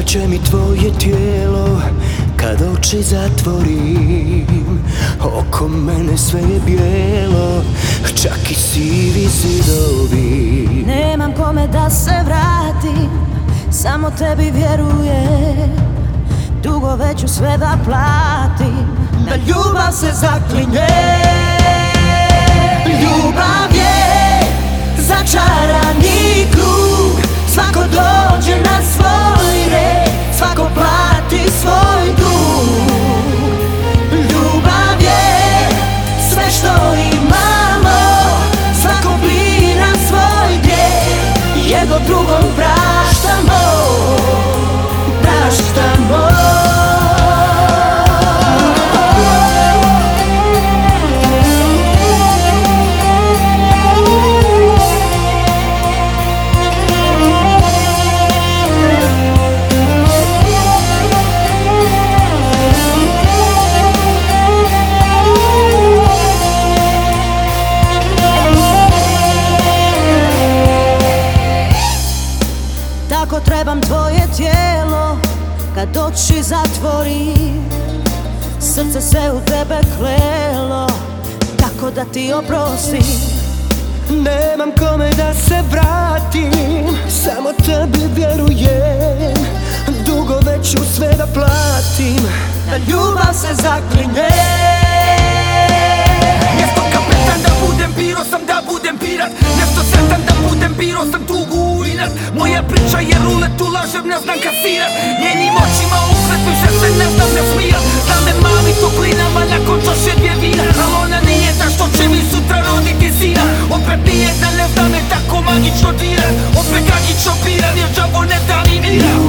će mi tvoje tijelo kad oči zatvorim. Oko mene sve je bijelo, čak i sivi zidovi. Nemam kome da se vratim, samo tebi vjerujem. Dugo već ću sve da platim, na ljubav se zaklinjem. Ljubav je začarani krug, svako dođe na svoj red, svako plati svoj dug. Ljubav je sve što imamo, svako bira svoj grijeh, jedno drugom praštamo, praštamo. Tako trebam tvoje tijelo kad oči zatvorim. Srce se u tebe klelo, kako da ti oprostim. Nemam kome da se vratim, samo tebi vjerujem. Dugo već ću sve da platim, na ljubav se zaklinjem. Mjesto kapetan da budem, biro sam da budem pirat. Mjesto sretan da budem, biro sam tugu u inat. Moja priča je rulet, ulažem, ne znam kasirat. Njenim očima ukret, više se ne znam ne smijat. Da me mami toplinama nakon čaše dvije vina, al ona nije ta što će mi sutra roditi sina. Opet nijedna ne zna me tako magično dirat, opet tragično piran jer džavo ne da ni mira.